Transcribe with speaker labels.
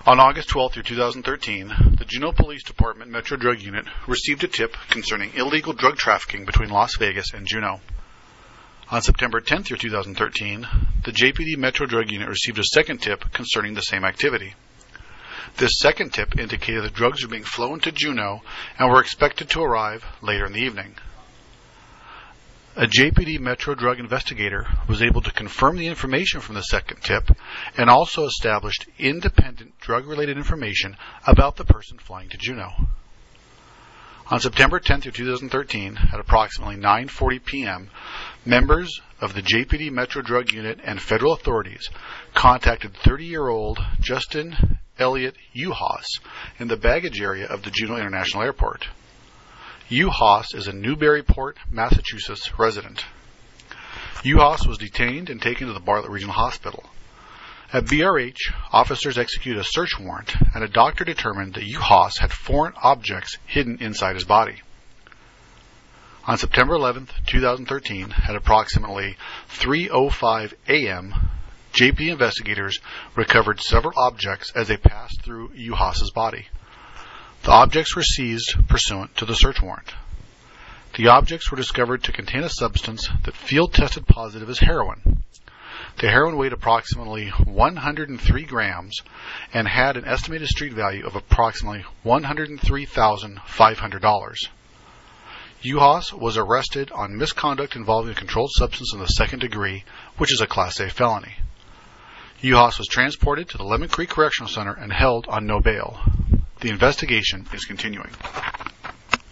Speaker 1: On August 12, 2013, the Juneau Police Department Metro Drug Unit received a tip concerning illegal drug trafficking between Las Vegas and Juneau. On September 10, 2013, the JPD Metro Drug Unit received a second tip concerning the same activity. This second tip indicated that drugs were being flown to Juneau and were expected to arrive later in the evening. A JPD Metro drug investigator was able to confirm the information from the second tip and also established independent drug-related information about the person flying to Juneau. On September 10, 2013, at approximately 9:40 p.m., members of the JPD Metro Drug Unit and federal authorities contacted 30-year-old Justin Elliott Uhas in the baggage area of the Juneau International Airport. Uhas is a Newburyport, Massachusetts resident. Uhas was detained and taken to the Bartlett Regional Hospital. At BRH, officers executed a search warrant, and a doctor determined that Uhas had foreign objects hidden inside his body. On September 11, 2013, at approximately 3:05 a.m., JP investigators recovered several objects as they passed through Uhas's body. The objects were seized pursuant to the search warrant. The objects were discovered to contain a substance that field tested positive as heroin. The heroin weighed approximately 103 grams and had an estimated street value of approximately $103,500. Uhas was arrested on misconduct involving a controlled substance in the second degree, which is a Class A felony. Uhas was transported to the Lemon Creek Correctional Center and held on no bail. The investigation is continuing.